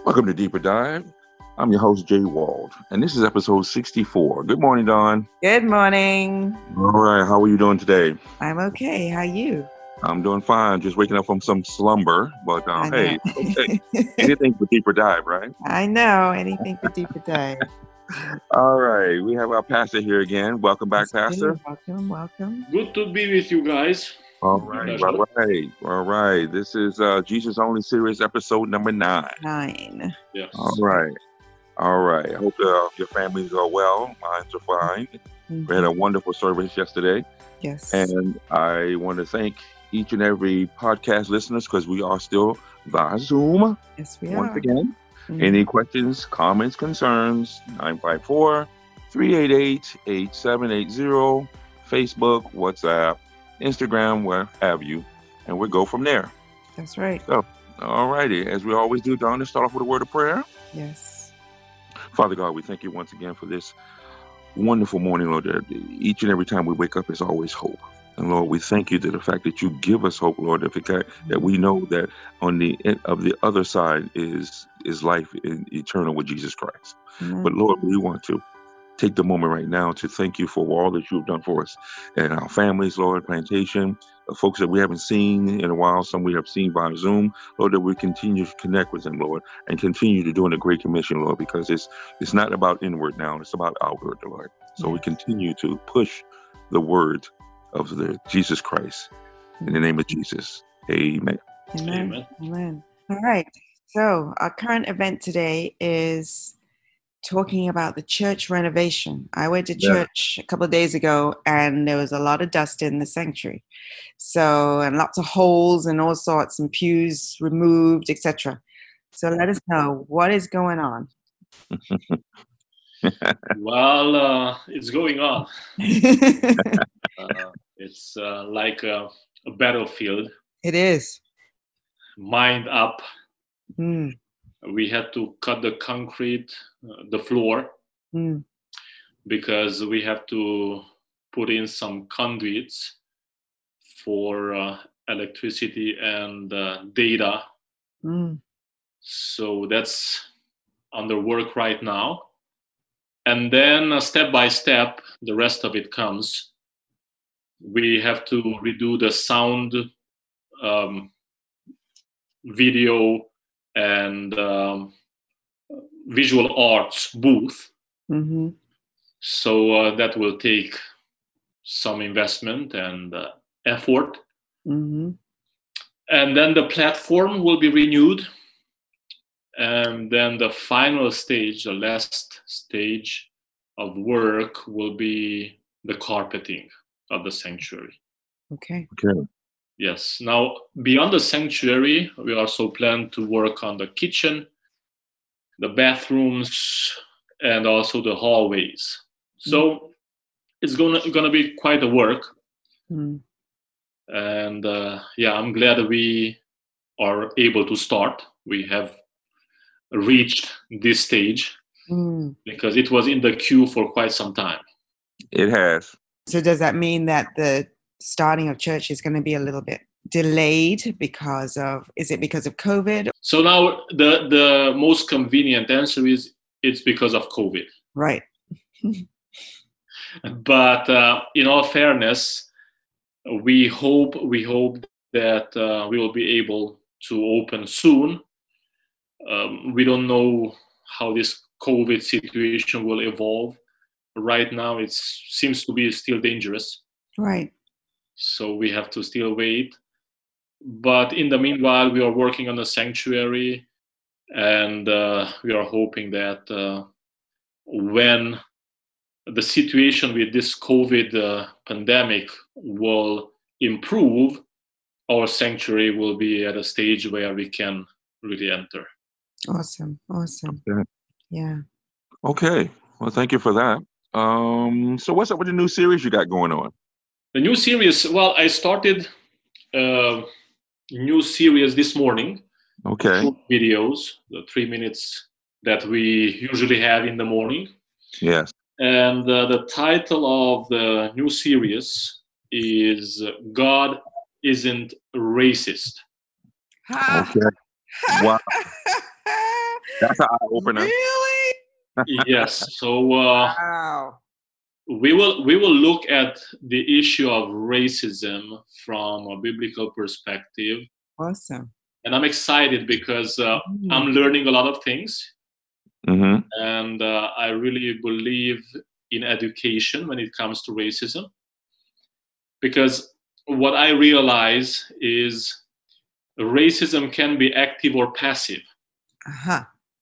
Welcome to Deeper Dive. I'm your host, Jay Wald, and this is episode 64. Good morning, Dawn. Good morning. All right, how are you doing today? I'm okay. How are you? I'm doing fine. Just waking up from some slumber, but hey, okay. Anything for Deeper Dive, right? I know. Anything for Deeper Dive. All right, we have our pastor here again. Welcome back, Pastor. Welcome. Good to be with you guys. All right. This is Jesus Only Series episode number 9. 9. Yes. All right. I hope your families are well. Mine are fine. Mm-hmm. We had a wonderful service yesterday. Yes. And I want to thank each and every podcast listeners because we are still via Zoom. Yes, we Once are. again, Mm-hmm. Any questions, comments, concerns, 954-388-8780, Facebook, WhatsApp, Instagram, where have you, and we'll go from there. That's right. So, all righty. As we always do, Dawn, let's start off with a word of prayer. Yes. Father God, we thank you once again for this wonderful morning, Lord. That each and every time we wake up is always hope. And Lord, we thank you to the fact that you give us hope, Lord, that we know that on the end of the other side is life eternal with Jesus Christ. Mm-hmm. But Lord, we want to take the moment right now to thank you for all that you've done for us and our families, Lord, Plantation, folks that we haven't seen in a while, some we have seen via Zoom, Lord, that we continue to connect with them, Lord, and continue to do the Great Commission, Lord, because it's not about inward now, it's about outward, Lord. So we continue to push the word of the Jesus Christ. In the name of Jesus, amen. Amen. All right. So our current event today is talking about the church renovation. I went to church a couple of days ago and there was a lot of dust in the sanctuary. So, and lots of holes and all sorts and pews removed, etc. So let us know what is going on. Well, it's going on. It's like a battlefield. It is. Mind up. Mm. We had to cut the concrete, the floor, because we have to put in some conduits for electricity and data. So that's under work right now. And then step by step, the rest of it comes. We have to redo the sound, video, and visual arts booth. Mm-hmm. So that will take some investment and effort. Mm-hmm. And then the platform will be renewed. And then the final stage, the last stage of work will be the carpeting of the sanctuary. Okay. Yes. Now, beyond the sanctuary, we also plan to work on the kitchen, the bathrooms, and also the hallways. So it's gonna be quite a work. And I'm glad we are able to start. We have reached this stage because it was in the queue for quite some time. It has. So does that mean that the starting of church is going to be a little bit delayed because of COVID? So now the most convenient answer is it's because of COVID. Right. But in all fairness, we hope that we will be able to open soon. We don't know how this COVID situation will evolve. Right now, it seems to be still dangerous. Right. So we have to still wait. But in the meanwhile, we are working on the sanctuary, and we are hoping that when the situation with this COVID pandemic will improve, our sanctuary will be at a stage where we can really enter. Awesome. Okay. Yeah. Okay. Well, thank you for that. So what's up with the new series you got going on? The new series, well, I started a new series this morning. Okay. Short videos, the 3 minutes that we usually have in the morning. Yes. And the title of the new series is God Isn't Racist. Okay. Wow. That's an eye opener. Really? Yes. So Wow. we will look at the issue of racism from a biblical perspective, Awesome. and I'm excited because Mm. I'm learning a lot of things, Mm-hmm. and I really believe in education when it comes to racism, because what I realize is racism can be active or passive. Uh-huh.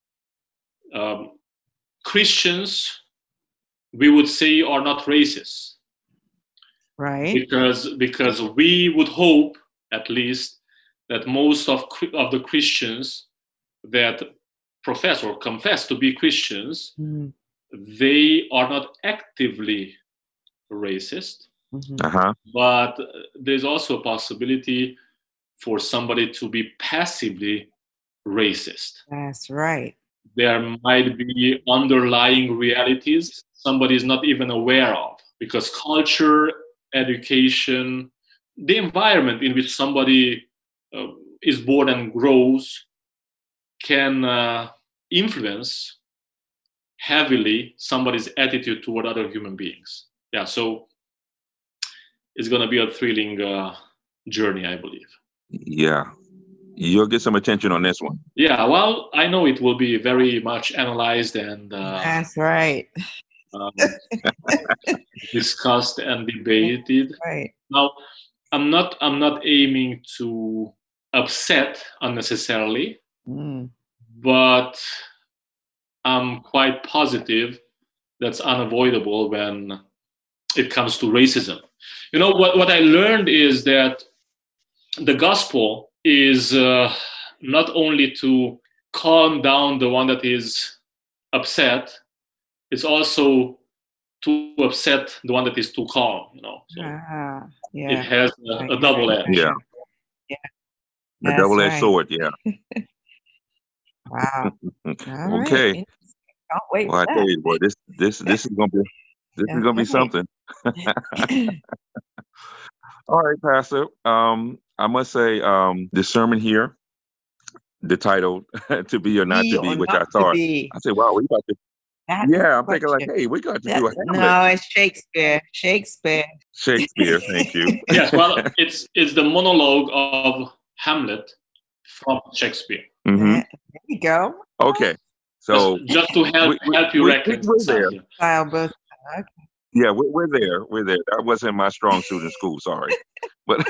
Christians, we would say, are not racist Right. because we would hope, at least, that most of the Christians that profess or confess to be Christians, Mm. they are not actively racist, Mhm. Uh-huh. but there's also a possibility for somebody to be passively racist. That's right. There might be underlying realities somebody is not even aware of, because culture, education, the environment in which somebody is born and grows can influence heavily somebody's attitude toward other human beings. Yeah, so it's going to be a thrilling journey, I believe. Yeah. You'll get some attention on this one. Yeah, well, I know it will be very much analyzed and That's right. discussed and debated. Right. Now, I'm not aiming to upset unnecessarily, Mm. but I'm quite positive that's unavoidable when it comes to racism. You know, what I learned is that the gospel is not only to calm down the one that is upset, it's also to upset the one that is too calm, you know. So Ah, yeah. it has a double edge. Yeah. Yeah. The That's double-edged right. sword, yeah. Wow. All Okay. right. Can't wait Well, I for tell you, boy, this is gonna be Okay. something. that. All right, Pastor. I must say, the sermon here, the title "To Be or Not Be to Be," or which not I to thought, be. I said, "Wow, we got to." That is Yeah, the I'm thinking like, question. "Hey, we got to do a Hamlet." No, it's Shakespeare. Shakespeare. Shakespeare, thank you. Yes, well, it's the monologue of Hamlet from Shakespeare. Hmm. There you go. Okay, so Just to help you we're reconcile there. here. Style both. Okay. Yeah, we're there. We're there. That wasn't my strong suit in school. Sorry, but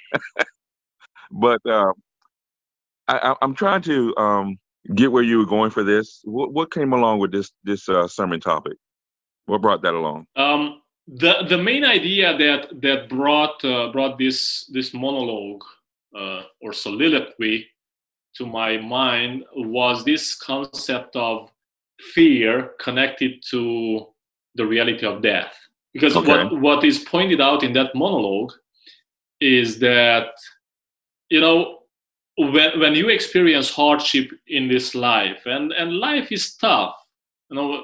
but I'm trying to get where you were going for this. What came along with this sermon topic? What brought that along? The main idea that brought this monologue or soliloquy to my mind was this concept of fear connected to the reality of death. Because Okay. what is pointed out in that monologue is that, you know, when you experience hardship in this life, and life is tough, you know,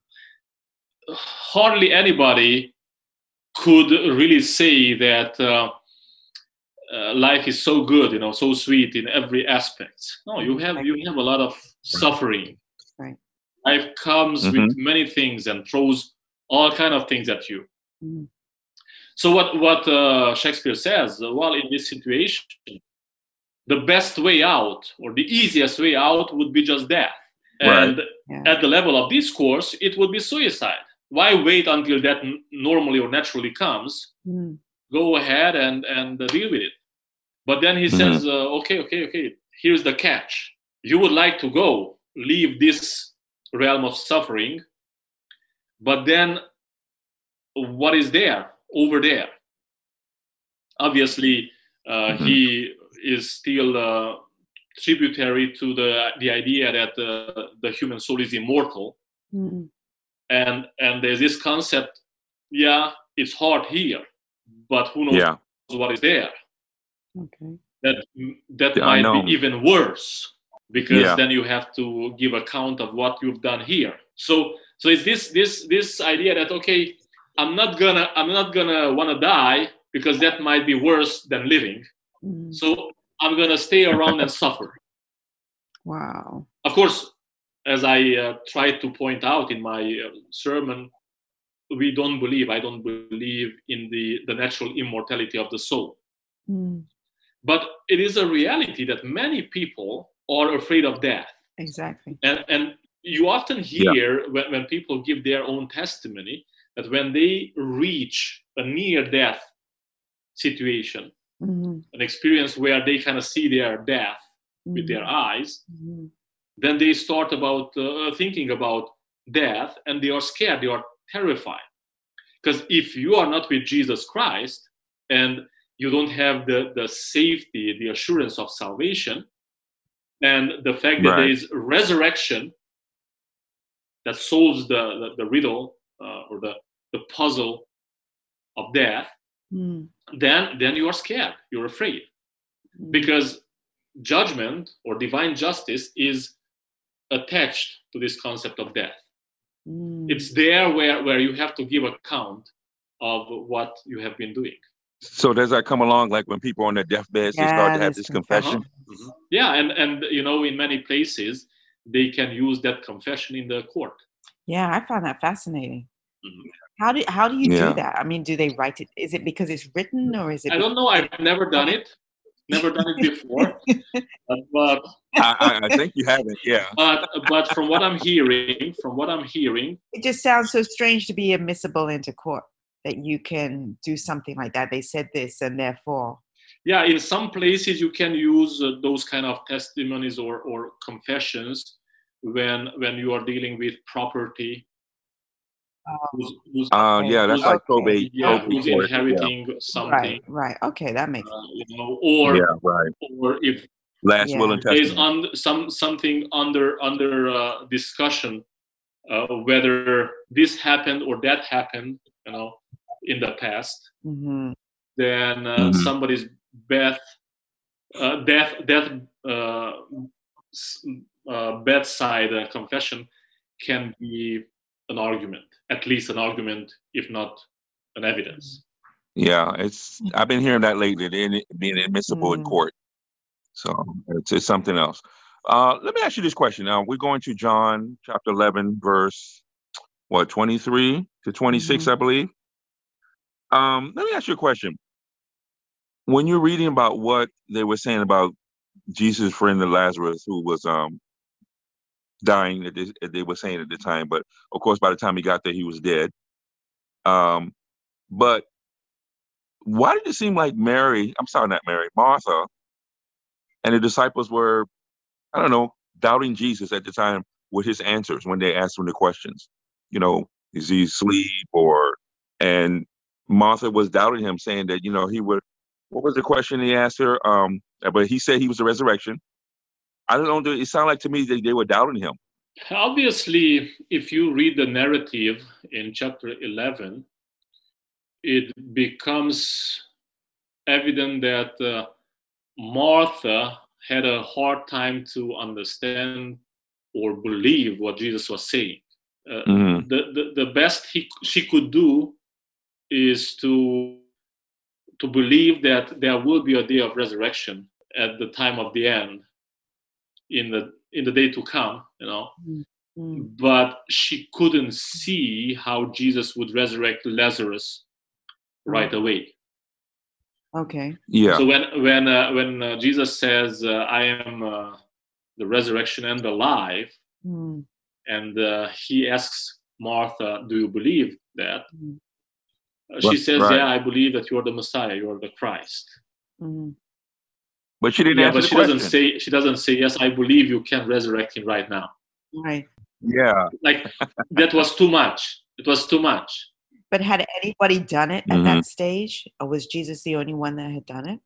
hardly anybody could really say that life is so good, you know, so sweet in every aspect. No, you have a lot of suffering. Right. Life comes with many things and throws all kind of things at you. Mm. So what Shakespeare says, well, in this situation, the best way out or the easiest way out would be just death. And at the level of discourse, it would be suicide. Why wait until that normally or naturally comes? Mm. Go ahead and deal with it. But then he says, okay, here's the catch. You would like to go, leave this realm of suffering, but then what is there, over there? Obviously, he is still tributary to the idea that the human soul is immortal. Mm. And there's this concept, yeah, it's hard here, but who knows what is there? Okay. That might be even worse, because then you have to give account of what you've done here. So it's this idea that, okay, I'm not gonna want to die, because that might be worse than living. So I'm gonna stay around and suffer. Wow. Of course, as I tried to point out in my sermon, I don't believe in the natural immortality of the soul. But it is a reality that many people are afraid of death. Exactly. And you often hear when people give their own testimony that when they reach a near-death situation, an experience where they kind of see their death with their eyes, then they start about thinking about death, and they are scared, they are terrified. Because if you are not with Jesus Christ and you don't have the safety, the assurance of salvation, and the fact that there is resurrection that solves the riddle or the puzzle of death, then you are scared, you're afraid. Because judgment or divine justice is attached to this concept of death. It's there where you have to give account of what you have been doing. So does that come along like when people are on their deathbeds, they start to have this confession? Yeah, and in many places they can use that confession in the court. Yeah, I found that fascinating. How do you do that? I mean, do they write it? Is it because it's written, or is it? I don't know. I've never done it. Never done it before. But I think you haven't. Yeah. But from what I'm hearing, it just sounds so strange to be admissible into court that you can do something like that. They said this, and therefore. Yeah, in some places you can use those kind of testimonies or confessions when you are dealing with property. That's like probate. Yeah, who's inheriting something. Right. Okay, that makes sense. Or if last will and testament. There's something under discussion, whether this happened or that happened, in the past. Then somebody's bedside confession can be an argument, at least an argument, if not an evidence. Yeah, I've been hearing that lately, being admissible in court. So it's something else. Let me ask you this question. Now we're going to John chapter 11, verse 23 to 26, I believe. Let me ask you a question. When you're reading about what they were saying about Jesus' friend Lazarus, who was dying, that they were saying at the time, but of course by the time he got there he was dead. But why did it seem like Martha and the disciples were, I don't know, doubting Jesus at the time with his answers when they asked him the questions? Is he asleep? And Martha was doubting him, saying that he would. What was the question he asked her? But he said he was the resurrection. I don't know. It sounded like to me that they were doubting him. Obviously, if you read the narrative in chapter 11, it becomes evident that Martha had a hard time to understand or believe what Jesus was saying. The best she could do is to believe that there will be a day of resurrection at the time of the end, in the day to come, But she couldn't see how Jesus would resurrect Lazarus right away. Okay. Yeah. So when Jesus says, "I am the resurrection and the life," and he asks Martha, "Do you believe that?" She says, "Yeah, I believe that you are the Messiah, you are the Christ." But she didn't answer the question. She doesn't say, "Yes, I believe you can resurrect him right now." Right. Yeah. Like that was too much. It was too much. But had anybody done it at that stage, or was Jesus the only one that had done it?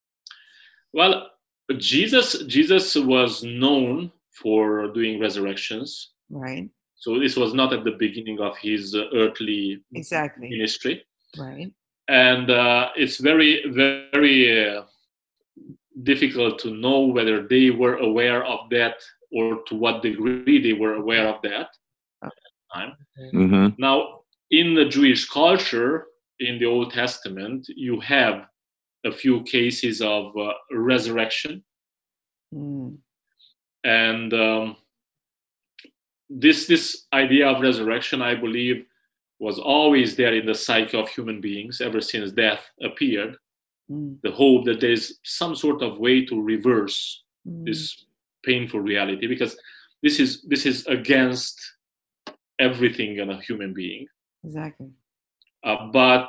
Well, Jesus was known for doing resurrections. Right. So this was not at the beginning of his earthly ministry. Right. And it's very, very difficult to know whether they were aware of that or to what degree they were aware of that at the time. Now, in the Jewish culture, in the Old Testament, you have a few cases of resurrection. And this idea of resurrection, I believe, was always there in the psyche of human beings ever since death appeared. The hope that there's some sort of way to reverse this painful reality, because this is against everything in a human being. Exactly. But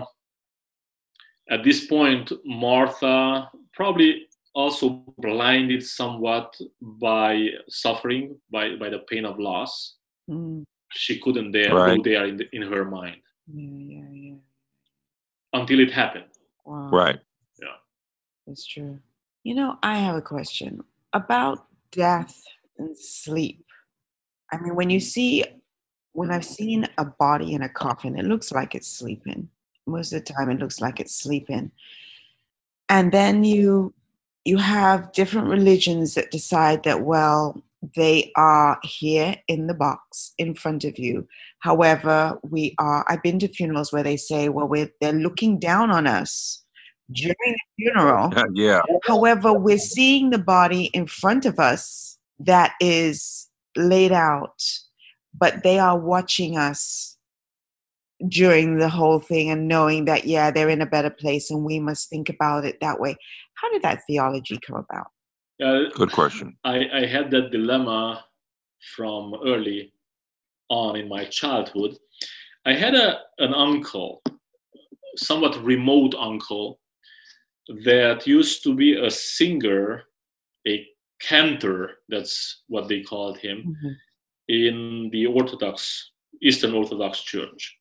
at this point, Martha, probably also blinded somewhat by suffering, by the pain of loss. She couldn't go there in her mind. Yeah. Until it happened. Wow. Right. Yeah. That's true. You know, I have a question about death and sleep. I mean, when I've seen a body in a coffin, it looks like it's sleeping. Most of the time it looks like it's sleeping. And then you have different religions that decide that, well, they are here in the box in front of you. However, I've been to funerals where they say, well, they're looking down on us during the funeral. Yeah. However, we're seeing the body in front of us that is laid out, but they are watching us during the whole thing and knowing that, yeah, they're in a better place and we must think about it that way. How did that theology come about? Good question. I had that dilemma from early on in my childhood. I had an uncle, somewhat remote uncle, that used to be a singer, a cantor, that's what they called him, in the Eastern Orthodox Church.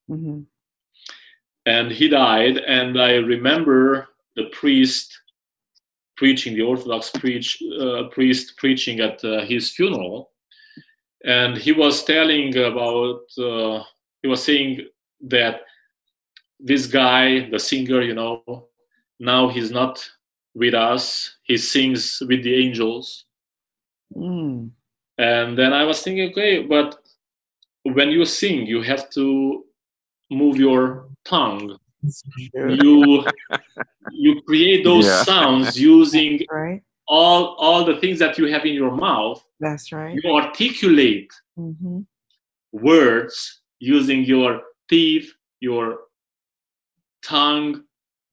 And he died, and I remember the priest preaching, the Orthodox priest preaching at his funeral, and he was telling about, he was saying that this guy, the singer, now he's not with us, he sings with the angels. And then I was thinking, okay, but when you sing, you have to move your tongue. You create those sounds using all the things that you have in your mouth. That's right. You articulate words using your teeth, your tongue,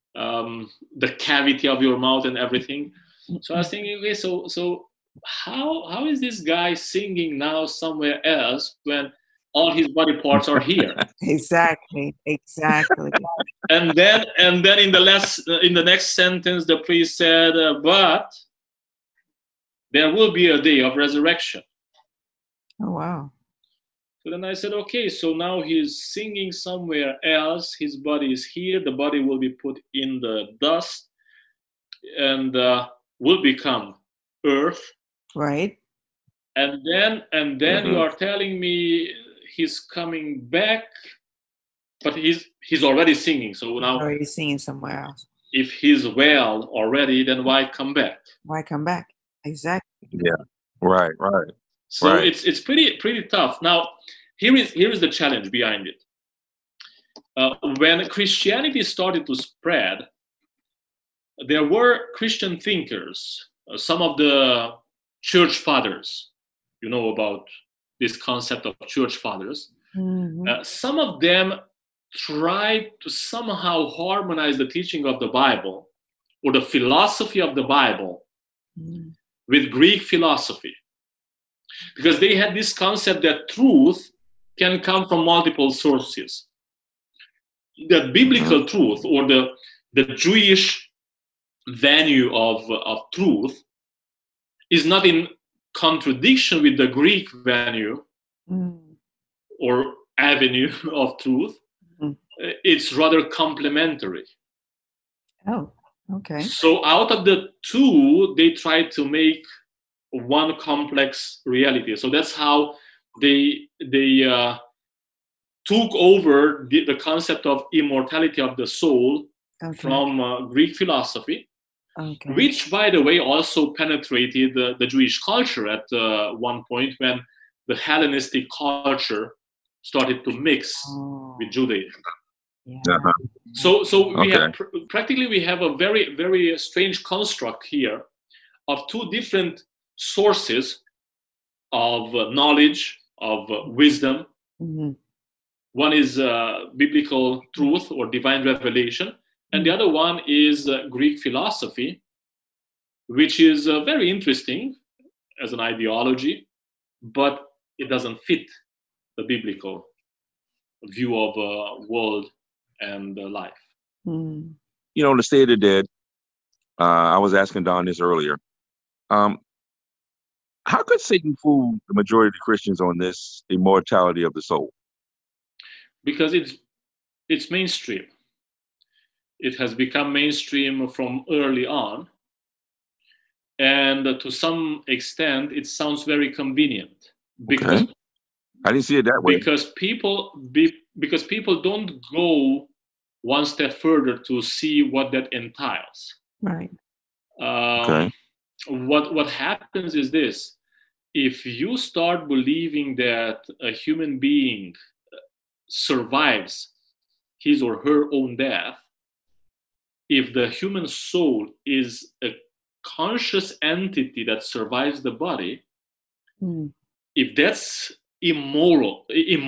the cavity of your mouth and everything. So I was thinking, okay, so how is this guy singing now somewhere else when all his body parts are here? Exactly. And then in the next sentence, the priest said, but there will be a day of resurrection. Oh, wow. So then I said, okay, so now he's singing somewhere else. His body is here. The body will be put in the dust and will become earth. Right. And then you are telling me he's coming back, but he's already singing. So now he's already singing somewhere else. If he's well already, then why come back? Why come back? Exactly. Yeah. Right. So it's pretty tough. Now here is the challenge behind it. When Christianity started to spread, there were Christian thinkers, some of the church fathers. You know about this concept of church fathers. Some of them tried to somehow harmonize the teaching of the Bible or the philosophy of the Bible with Greek philosophy, because they had this concept that truth can come from multiple sources. The biblical truth, or the Jewish venue of truth, is not in contradiction with the Greek venue or avenue of truth. It's rather complementary. Oh, okay. So out of the two, they tried to make one complex reality. So that's how they took over the concept of immortality of the soul from Greek philosophy, which, by the way, also penetrated the Jewish culture at one point when the Hellenistic culture started to mix with Judaism. So we have practically we have a very, very strange construct here of two different sources of knowledge, wisdom. Mm-hmm. One is biblical truth or divine revelation, and the other one is Greek philosophy, which is very interesting as an ideology, but it doesn't fit the biblical view of world and life. Mm. You know, the state of the dead, I was asking Don this earlier. How could Satan fool the majority of the Christians on this immortality of the soul? Because it's mainstream. It has become mainstream from early on. And to some extent, it sounds very convenient. Because Okay. I didn't see it that way. Because people don't go one step further to see what that entails. Right. Okay. What happens is this: if you start believing that a human being survives his or her own death, if the human soul is a conscious entity that survives the body, if that's immortal,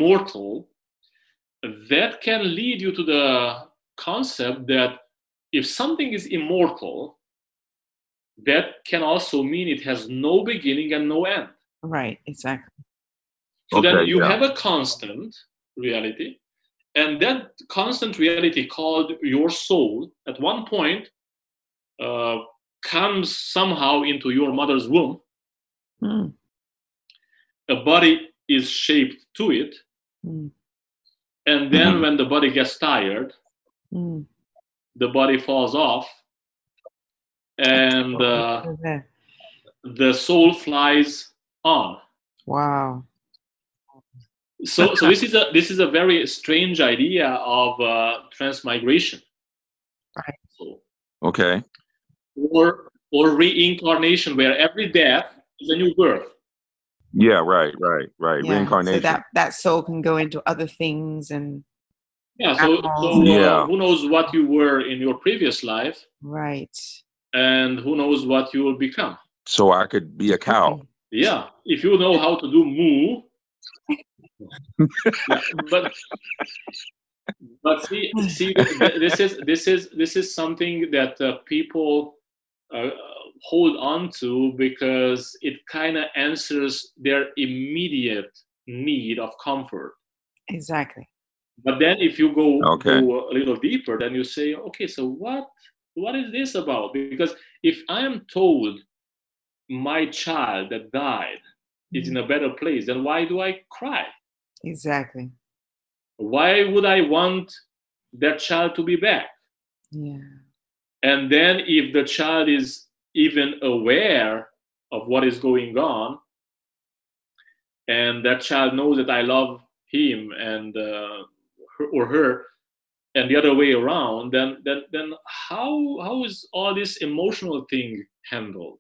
that can lead you to the concept that if something is immortal, that can also mean it has no beginning and no end. Right, exactly. So then you have a constant reality, and that constant reality called your soul at one point comes somehow into your mother's womb. A body is shaped to it, and then when the body gets tired, the body falls off, and the soul flies on. Wow. So this is a very strange idea of transmigration. Right. So, okay. Or reincarnation, where every death is a new birth. Yeah, right. Yeah, Reincarnation. so that soul can go into other things and so who knows what you were in your previous life, right? And who knows what you will become. So I could be a cow. Yeah, if you know how to do moo. Yeah, but see, this is something that people hold on to because it kind of answers their immediate need of comfort. Exactly. But then if you go a little deeper, then you say, okay, so what is this about? Because if I am told my child that died is in a better place, then why do I cry? Exactly. Why would I want that child to be back? Yeah. And then if the child is even aware of what is going on, and that child knows that I love him and or her, and the other way around, then how is all this emotional thing handled?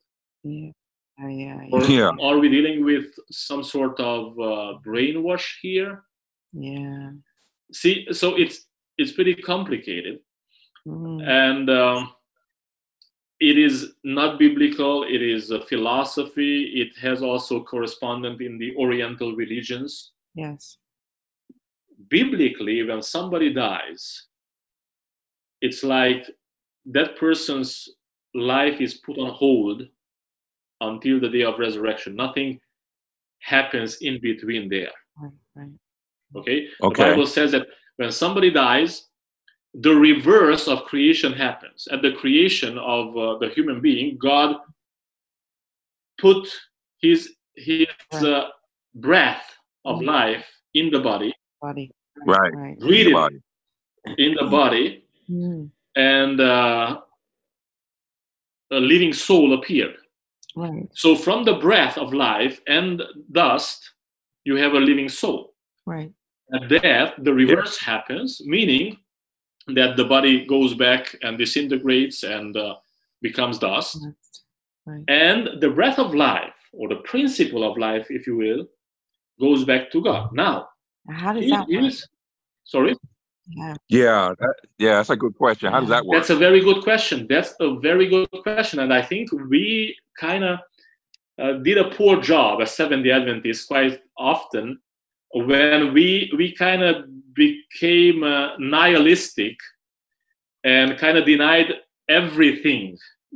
Yeah. Or are we dealing with some sort of brainwash here? Yeah. See, so it's pretty complicated, and it is not biblical. It is a philosophy. It has also correspondent in the Oriental religions. Yes. Biblically, when somebody dies, it's like that person's life is put on hold until the day of resurrection. Nothing happens in between there. Right. Okay? The Bible says that when somebody dies, the reverse of creation happens. At the creation of the human being, God put his breath of life in the body. Right. Breathed in the body, and a living soul appeared. Right. So from the breath of life and dust, you have a living soul. Right. At death, the reverse happens, meaning that the body goes back and disintegrates and becomes dust. Right. And the breath of life, or the principle of life, if you will, goes back to God. Now, how does that work? Sorry? Yeah, that's a good question. How does that work? That's a very good question. And I think we kind of did a poor job as Seventh-day Adventists quite often when we kind of became nihilistic and kind of denied everything.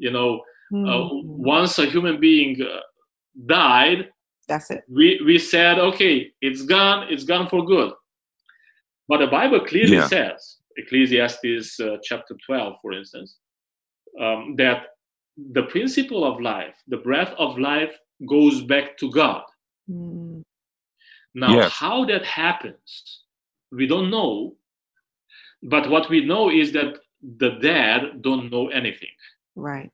Once a human being died, that's it. We said, okay, it's gone for good. But the Bible clearly says, Ecclesiastes chapter 12, for instance, that the principle of life, the breath of life, goes back to God. Now, how that happens, we don't know. But what we know is that the dead don't know anything. Right.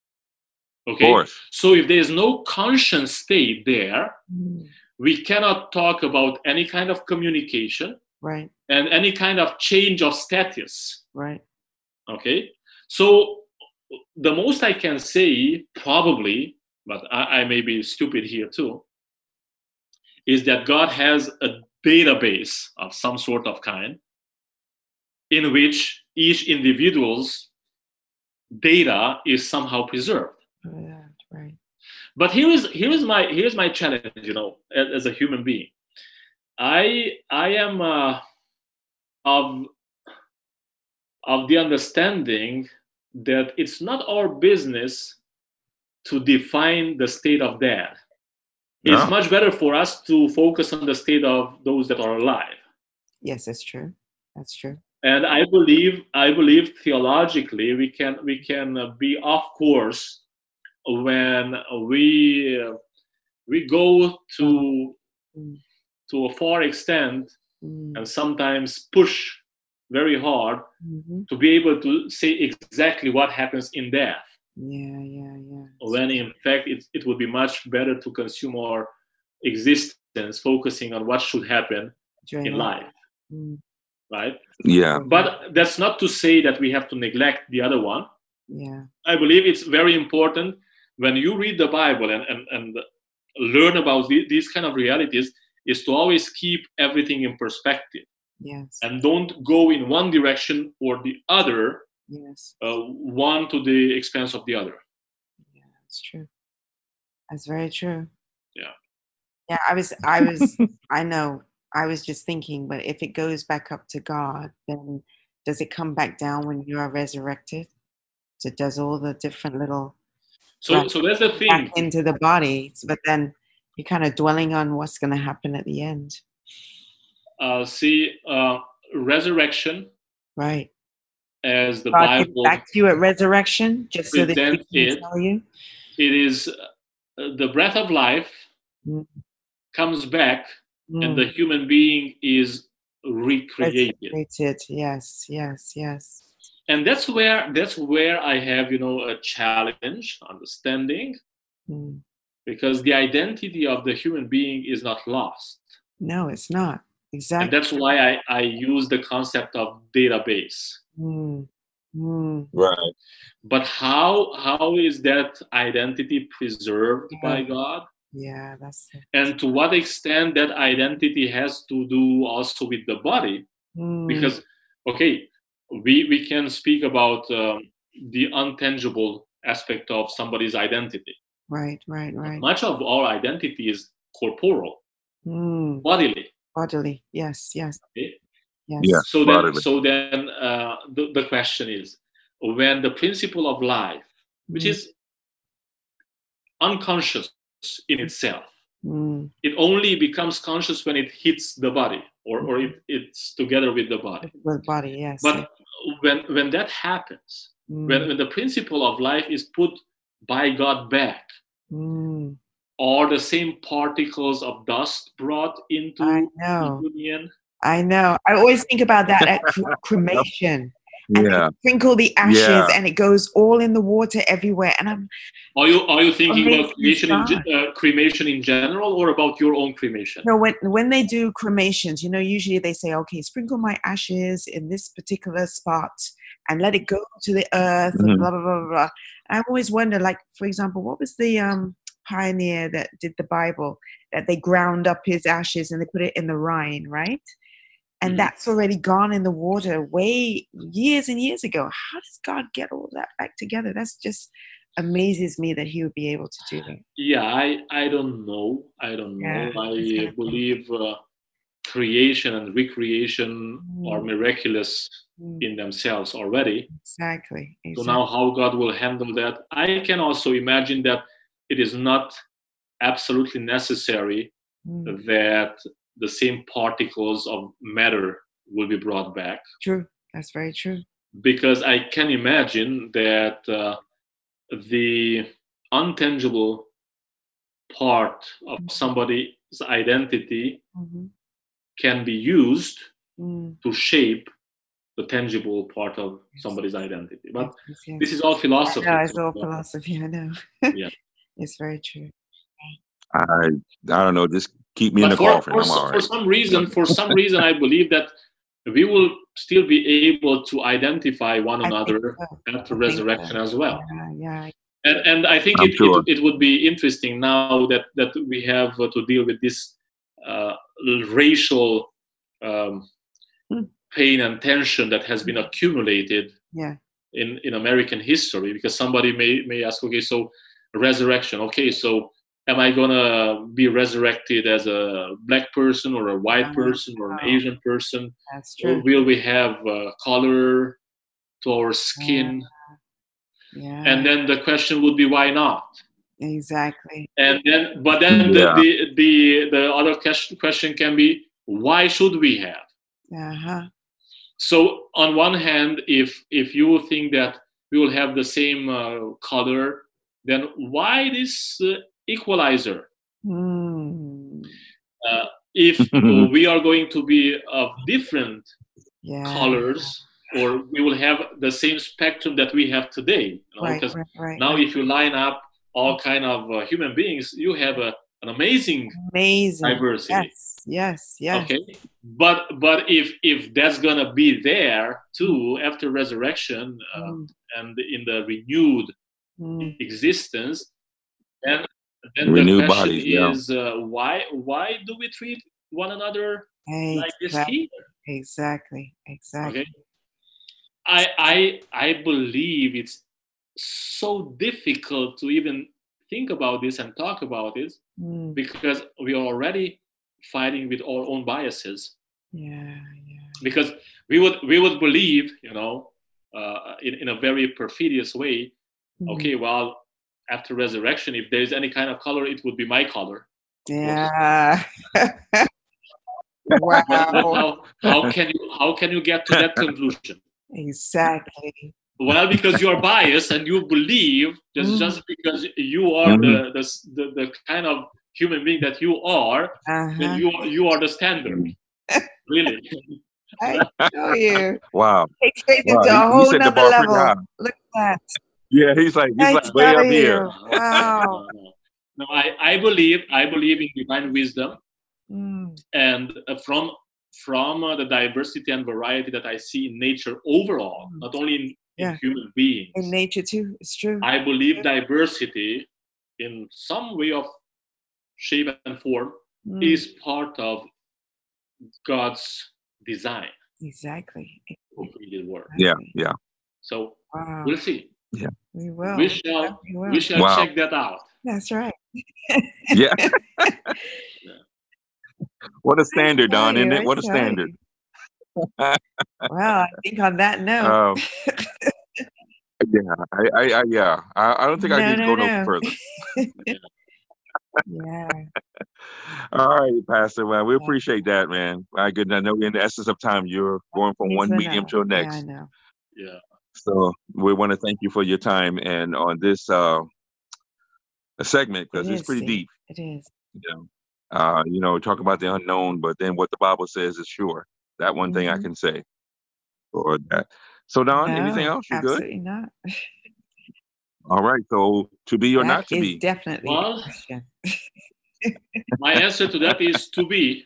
Okay? So if there is no conscious state there, we cannot talk about any kind of communication. Right. And any kind of change of status. Right. Okay? So the most I can say, probably, but I may be stupid here too, is that God has a database of some sort of kind in which each individual's data is somehow preserved. Right. But here's my challenge, as a human being. I am of the understanding that it's not our business to define the state of death. No. It's much better for us to focus on the state of those that are alive. Yes, that's true. That's true. And I believe theologically we can be off course when we go to a far extent and sometimes push very hard to be able to say exactly what happens in death. Yeah. When in fact it would be much better to consume our existence focusing on what should happen in life. Right? Yeah. But that's not to say that we have to neglect the other one. Yeah. I believe it's very important when you read the Bible and learn about these kind of realities is to always keep everything in perspective. Yes. And don't go in one direction or the other. Yes. One to the expense of the other. Yeah, that's true. That's very true. Yeah. Yeah, I know. I was just thinking, but if it goes back up to God, then does it come back down when you are resurrected? So it does all the different little so that's the thing back into the body, but then you're kind of dwelling on what's going to happen at the end. Resurrection, right? As the God Bible back to you at resurrection, just so that He can tell you. It is the breath of life comes back, and the human being is recreated. Yes. And that's where I have a challenge understanding, because the identity of the human being is not lost. No, it's not. Exactly. And that's why I use the concept of database. Right. But how is that identity preserved by God? Yeah, that's it. And to what extent that identity has to do also with the body? Because we can speak about the intangible aspect of somebody's identity. Right. Much of our identity is corporal, bodily. Bodily, yes. Okay? Yes. Yeah. So then the question is, when the principle of life, which is unconscious in itself, it only becomes conscious when it hits the body or it's together with the body. With body, yes. But when that happens, when the principle of life is put by God back, are the same particles of dust brought into union? I know. I always think about that at cremation. And they sprinkle the ashes and it goes all in the water everywhere. And Are you thinking about cremation in general, or about your own cremation? No, when they do cremations, usually they say, okay, sprinkle my ashes in this particular spot and let it go to the earth and blah, blah, blah, blah. And I always wonder, like, for example, what was the pioneer that did the Bible, that they ground up his ashes and they put it in the Rhine, right? And that's already gone in the water way years and years ago. How does God get all that back together? That's just amazes me that he would be able to do that. Yeah, I don't know. I don't know. Yeah, I exactly. believe creation and recreation are Mm, miraculous in themselves already. exactly. So now how God will handle that, I can also imagine that it is not absolutely necessary that the same particles of matter will be brought back. True. That's very true. Because I can imagine that the untangible part of somebody's identity can be used to shape the tangible part of somebody's identity. But this is all philosophy. No, it's all philosophy. I know. Yeah. It's very true. I don't know. Just keep me in the coffin. I'm all right. For some reason, I believe that we will still be able to identify one another after resurrection as well. Yeah. And I think it would be interesting now that we have to deal with this racial pain and tension that has been accumulated in American history, because somebody may ask, okay, so resurrection, okay, so am I gonna be resurrected as a black person or a white person or an Asian person? That's true. Or will we have color to our skin? Yeah. And then the question would be, why not? Exactly. And then, but then the other question can be, why should we have? So on one hand, if you think that we will have the same color, then why this equalizer? If we are going to be of different colors, or we will have the same spectrum that we have today, because now if you line up all kind of human beings, you have an amazing diversity. Yes. Okay, but if that's gonna be there too after resurrection and in the renewed existence, then renewed the question bodies, is why do we treat one another like this here? Exactly. Okay. I believe it's so difficult to even think about this and talk about it because we are already fighting with our own biases. Because we would believe, in a very perfidious way, okay, well, after resurrection, if there is any kind of color, it would be my color. Yeah. Wow. How can you get to that conclusion? Exactly. Well, because you're biased and you believe just because you are the kind of human being that you are, then you are the standard. Really. I show you. Wow. Takes face into a whole nother level. Look at that. Yeah, he's like way up here. Wow. No, I believe in divine wisdom, and from the diversity and variety that I see in nature overall, not only in human beings. In nature too, it's true. I believe diversity in some way of shape and form is part of God's design. Exactly. Work. Yeah. So we'll see. Yeah. We will. We shall check that out. That's right. Yeah. What a standard, Don, isn't it? What a standard. Well, I think on that note. I don't think I need to go no further. Yeah. All right, Pastor. Man, we appreciate that, man. My goodness, I know in the essence of time, you're going from one medium to the next. Yeah, I know. Yeah. So we want to thank you for your time and on this segment, because it's pretty deep. It is. Talk about the unknown, but then what the Bible says is sure. That one thing I can say for that. So, Don, anything else? You good? Absolutely not. All right. So, to be or that not to be? Definitely the question. My answer to that is to be.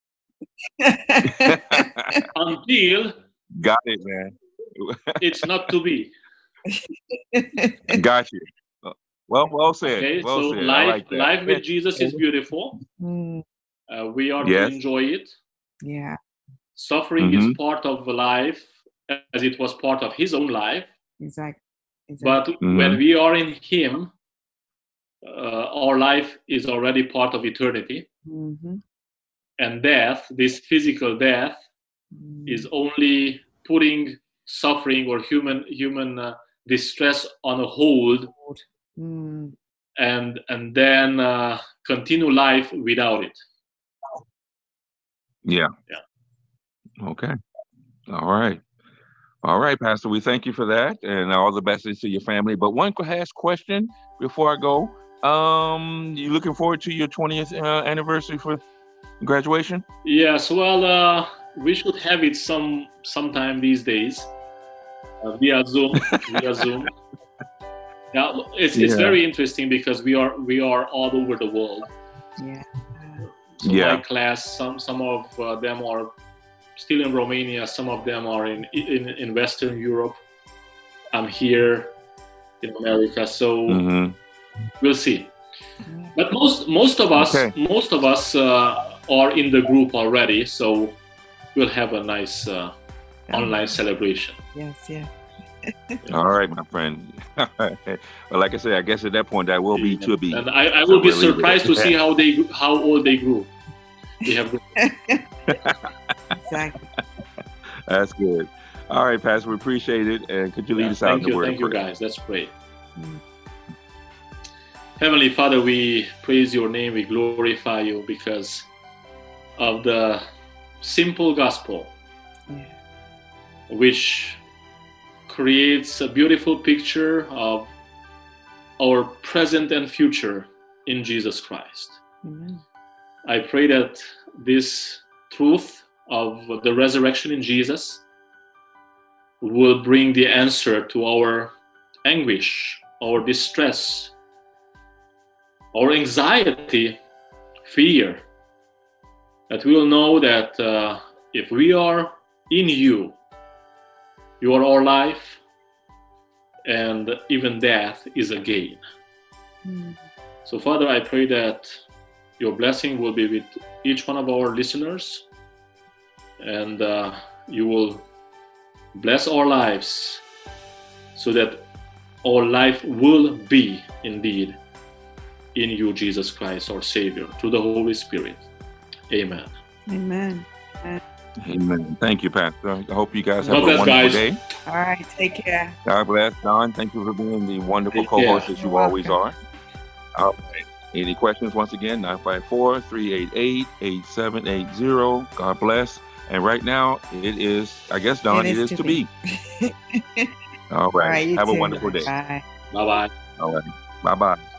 Until. Got it, man. It's not to be. Got you. Well said. Okay, well so said. life with Jesus is beautiful. We are to enjoy it. Yeah. Suffering is part of life, as it was part of his own life. Exactly. But when we are in Him, our life is already part of eternity. And death, this physical death, is only putting suffering or human distress on a hold, and then continue life without it. Yeah. Okay. All right, Pastor. We thank you for that, and all the best to your family. But one last question before I go. You looking forward to your 20th anniversary for graduation? Yes. Well, we should have it sometime these days via Zoom. Yeah, it's very interesting because we are all over the world. So my class, some of them are still in Romania. Some of them are in Western Europe. I'm here in America, so we'll see. But most of us are in the group already, so we'll have a nice online celebration. Yes. All right, my friend. Well, like I said, I guess at that point that will be to be. And I will be surprised to see how old they grew. They have grown. Exactly. That's good. All right, Pastor, we appreciate it. And could you lead us out in the word of prayer? Thank you, guys. Let's pray. Heavenly Father, we praise your name. We glorify you because of the simple gospel, which creates a beautiful picture of our present and future in Jesus Christ. I pray that this truth of the resurrection in Jesus will bring the answer to our anguish, our distress, our anxiety, fear. That we will know that if we are in you, you are our life, and even death is a gain. So, Father, I pray that your blessing will be with each one of our listeners, and you will bless our lives so that our life will be indeed in you, Jesus Christ, our Savior, through the Holy Spirit. Amen. Amen. Thank you, Pastor. I hope you guys have a wonderful day. All right, take care. God bless. Don, thank you for being the wonderful co-host that you always are. All right. Any questions? Once again, 954-388-8780. God bless. And right now, it is, I guess, Don, it is to be. All right. Have a wonderful day. Bye. Bye-bye. All right. Bye-bye.